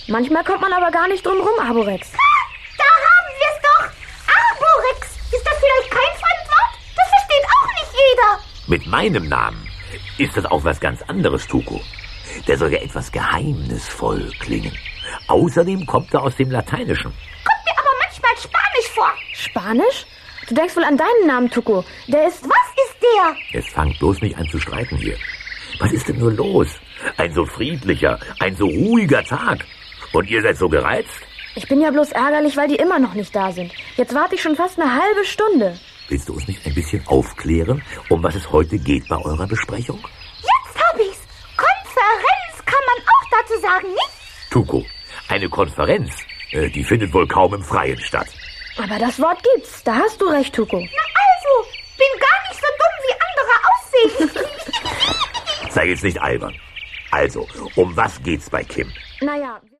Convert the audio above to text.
Manchmal kommt man aber gar nicht drum rum, Arborex. Da haben wir es doch. Arborex. Ist das vielleicht kein Fremdwort? Das versteht auch nicht jeder. Mit meinem Namen ist das auch was ganz anderes, Tuko. Der soll ja etwas geheimnisvoll klingen. Außerdem kommt er aus dem Lateinischen. Kommt mir aber manchmal Spanisch vor. Spanisch? Du denkst wohl an deinen Namen, Tuko. Der ist... Was ist der? Jetzt fangt bloß nicht an zu streiten hier. Was ist denn nur los? Ein so friedlicher, ein so ruhiger Tag. Und ihr seid so gereizt? Ich bin ja bloß ärgerlich, weil die immer noch nicht da sind. Jetzt warte ich schon fast eine halbe Stunde. Willst du uns nicht ein bisschen aufklären, um was es heute geht bei eurer Besprechung? Jetzt hab ich's. Konferenz kann man auch dazu sagen, nicht? Tuko, eine Konferenz, die findet wohl kaum im Freien statt. Aber das Wort gibt's. Da hast du recht, Tuko. Na also, bin gar nicht so dumm, wie andere aussehen. Sei jetzt nicht albern. Also, um was geht's bei Kim? Naja...